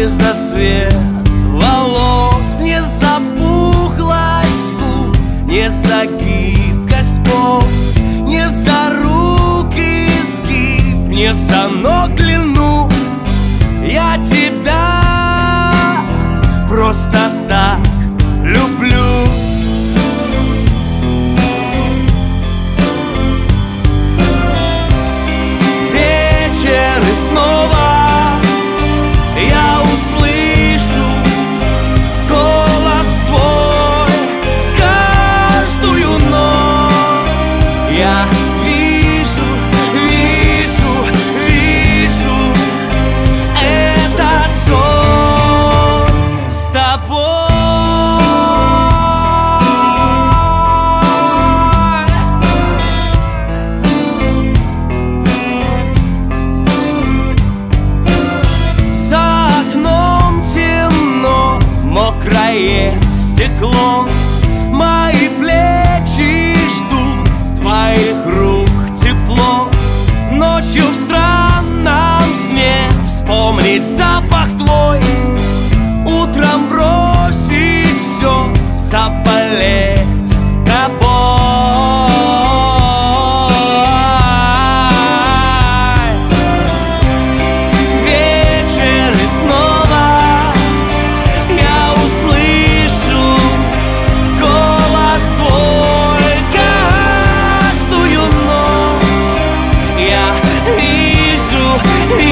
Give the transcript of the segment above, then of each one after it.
за цвет волос, не за пухлость губ, не за гибкость поз, не за руки изгиб, не за ног длину. Я тебя просто так люблю. Вечер и снова я услышу голос твой. Каждую ночь я вижу этот сон с тобой. За окном темно, мокрое стекло, мои плечи ждут твоих рук тепло. Ночью в странном сне вспомнить запах твой, утром бросить все, заболеть с тобой. Вечер и снова я услышу голос твой. Каждую ночь я вижу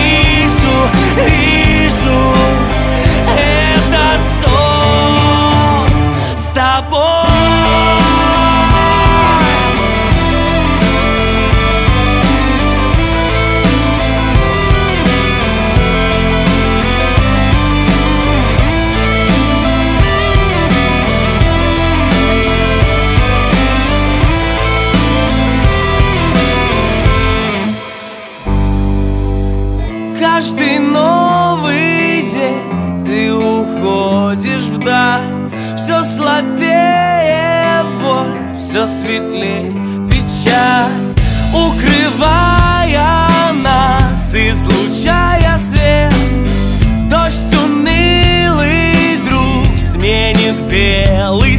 этот сон с тобой. Каждый новый день ты уходишь вдаль, все слабее боль, все светлее печаль, укрывая нас, излучая свет. Дождь унылый друг сменит белый